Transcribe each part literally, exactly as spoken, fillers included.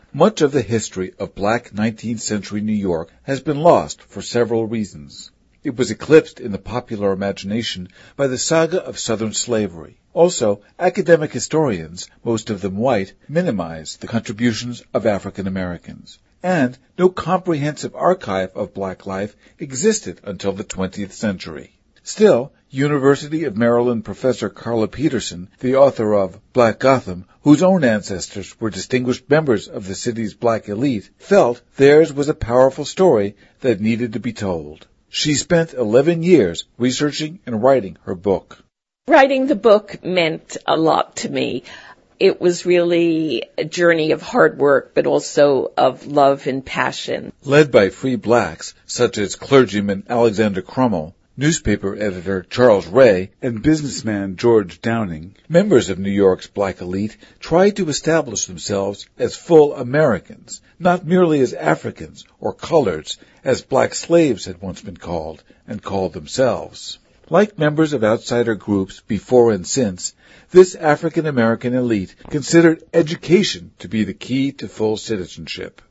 Much of the history of black nineteenth century New York has been lost for several reasons. It was eclipsed in the popular imagination by the saga of Southern slavery. Also, academic historians, most of them white, minimize the contributions of African Americans. And no comprehensive archive of black life existed until the twentieth century. Still, University of Maryland professor Carla Peterson, the author of Black Gotham, whose own ancestors were distinguished members of the city's black elite, felt theirs was a powerful story that needed to be told. She spent eleven years researching and writing her book. Writing the book meant a lot to me. It was really a journey of hard work, but also of love and passion. Led by free blacks, such as clergyman Alexander Crummell, newspaper editor Charles Ray, and businessman George Downing, members of New York's black elite tried to establish themselves as full Americans, not merely as Africans or coloreds, as black slaves had once been called, and called themselves. Like members of outsider groups before and since, this African American elite considered education to be the key to full citizenship.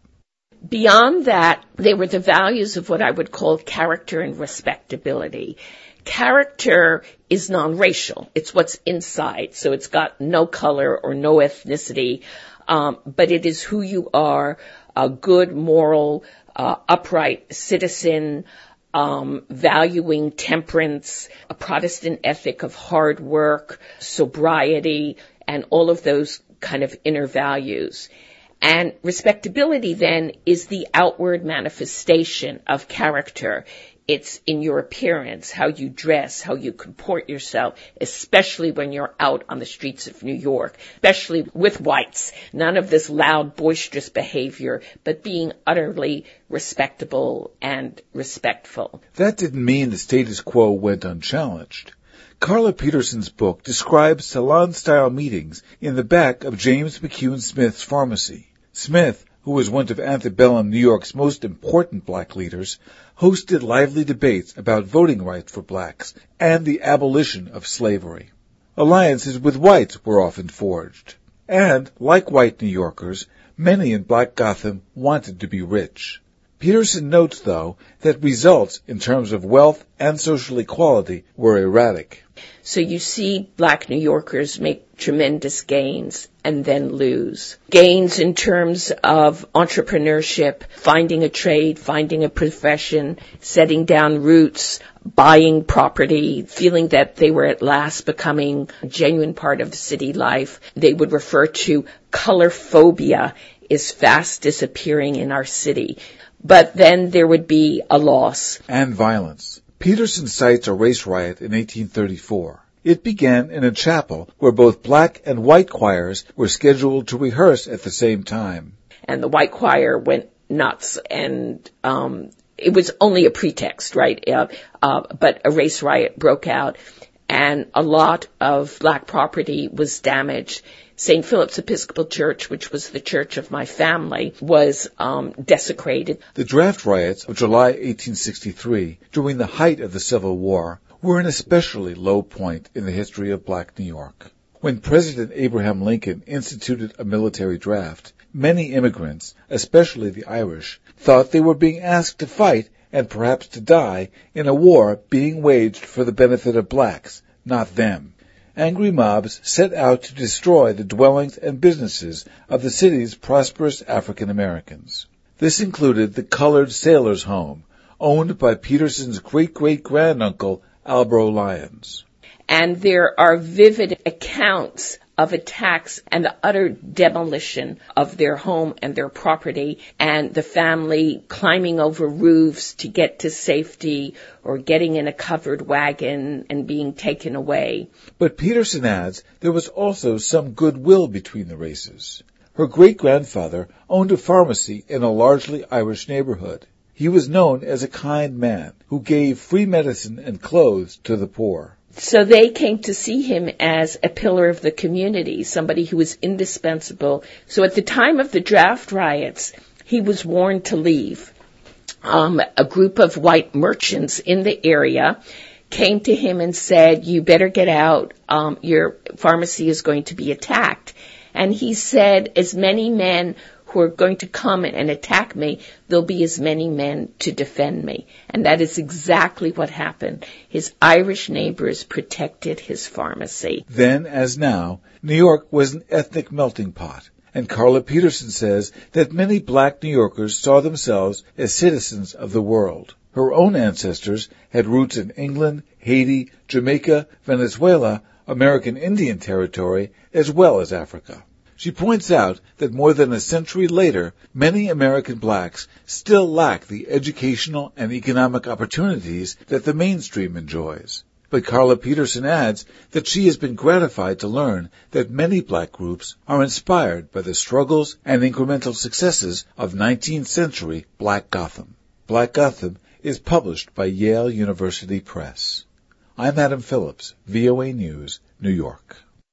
Beyond that, they were the values of what I would call character and respectability. Character is non-racial. It's what's inside, so it's got no color or no ethnicity, um, but it is who you are, a good, moral, uh, upright citizen, um, valuing temperance, a Protestant ethic of hard work, sobriety, and all of those kind of inner values. And respectability, then, is the outward manifestation of character. It's in your appearance, how you dress, how you comport yourself, especially when you're out on the streets of New York, especially with whites. None of this loud, boisterous behavior, but being utterly respectable and respectful. That didn't mean the status quo went unchallenged. Carla Peterson's book describes salon-style meetings in the back of James McCune Smith's pharmacy. Smith, who was one of antebellum New York's most important black leaders, hosted lively debates about voting rights for blacks and the abolition of slavery. Alliances with whites were often forged. And, like white New Yorkers, many in Black Gotham wanted to be rich. Peterson notes, though, that results in terms of wealth and social equality were erratic. So you see black New Yorkers make tremendous gains and then lose. Gains in terms of entrepreneurship, finding a trade, finding a profession, setting down roots, buying property, feeling that they were at last becoming a genuine part of the city life. They would refer to color phobia is fast disappearing in our city. But then there would be a loss. And violence. Peterson cites a race riot in eighteen thirty-four. It began in a chapel where both black and white choirs were scheduled to rehearse at the same time. And the white choir went nuts, and um, it was only a pretext, right? Uh, uh, but a race riot broke out, and a lot of black property was damaged. Saint Philip's Episcopal Church, which was the church of my family, was um, desecrated. The draft riots of July eighteen sixty-three, during the height of the Civil War, were an especially low point in the history of black New York. When President Abraham Lincoln instituted a military draft, many immigrants, especially the Irish, thought they were being asked to fight and perhaps to die in a war being waged for the benefit of blacks, not them. Angry mobs set out to destroy the dwellings and businesses of the city's prosperous African Americans. This included the Colored Sailors' Home, owned by Peterson's great-great-granduncle, Albro Lyons. And there are vivid accounts of attacks and the utter demolition of their home and their property, and the family climbing over roofs to get to safety or getting in a covered wagon and being taken away. But Peterson adds there was also some goodwill between the races. Her great-grandfather owned a pharmacy in a largely Irish neighborhood. He was known as a kind man who gave free medicine and clothes to the poor. So they came to see him as a pillar of the community, somebody who was indispensable. So at the time of the draft riots, he was warned to leave. Um, a group of white merchants in the area came to him and said, you better get out, um, your pharmacy is going to be attacked. And he said, as many men who are going to come and attack me, there'll be as many men to defend me. And that is exactly what happened. His Irish neighbors protected his pharmacy. Then, as now, New York was an ethnic melting pot. And Carla Peterson says that many black New Yorkers saw themselves as citizens of the world. Her own ancestors had roots in England, Haiti, Jamaica, Venezuela, American Indian Territory, as well as Africa. She points out that more than a century later, many American blacks still lack the educational and economic opportunities that the mainstream enjoys. But Carla Peterson adds that she has been gratified to learn that many black groups are inspired by the struggles and incremental successes of nineteenth century Black Gotham. Black Gotham is published by Yale University Press. I'm Adam Phillips, V O A News, New York.